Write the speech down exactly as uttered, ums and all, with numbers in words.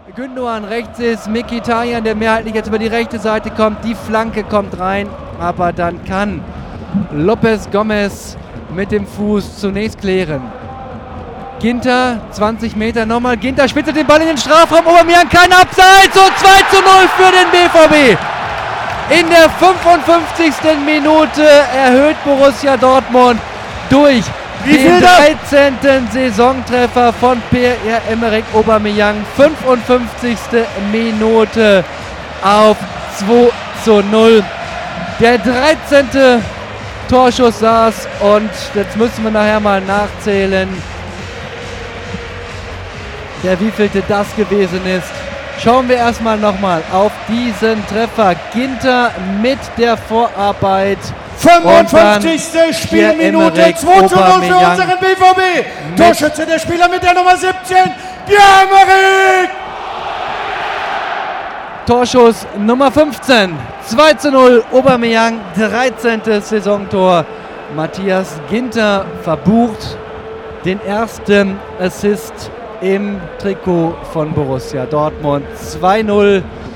Gündoğan rechts ist, Mkhitaryan, der mehrheitlich jetzt über die rechte Seite kommt. Die Flanke kommt rein, aber dann kann Lopez Gomez mit dem Fuß zunächst klären. Ginter, zwanzig Meter nochmal. Ginter spitzelt den Ball in den Strafraum. Aubameyang, kein Abseits und zwei zu null für den B V B. In der fünfundfünfzigsten Minute erhöht Borussia Dortmund durch den dreizehnten Saisontreffer von Pierre-Emerick Aubameyang. fünfundfünfzigste Minute auf zwei zu null. Der dreizehnte Torschuss saß und jetzt müssen wir nachher mal nachzählen, der wievielte das gewesen ist. Schauen wir erstmal nochmal auf diesen Treffer. Ginter mit der Vorarbeit. fünfundfünfzigste Spielminute, zwei zu null für unseren B V B. Torschütze der Spieler mit der Nummer siebzehn, Pierre-Emerick. Torschuss Nummer fünfzehn, zwei zu null, Aubameyang, dreizehntes Saisontor. Matthias Ginter verbucht den ersten Assist im Trikot von Borussia Dortmund. zwei null